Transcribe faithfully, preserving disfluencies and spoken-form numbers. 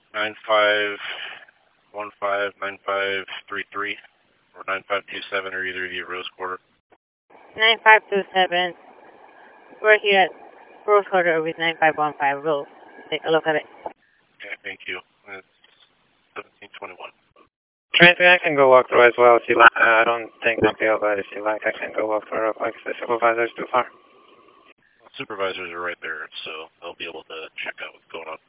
nine five one five nine five three three or nine five two seven or either of you, Rose Quarter. nine five two seven. We're here at Rose Quarter with nine five one five. We'll take a look at it. Okay, thank you. It's seventeen twenty-one. Tracy, I can go walk through as well if you like. Uh, I don't think I'll be able, but if you like, I can go walk through real quick. The supervisor's too far. Supervisors are right there, so they'll be able to check out what's going on.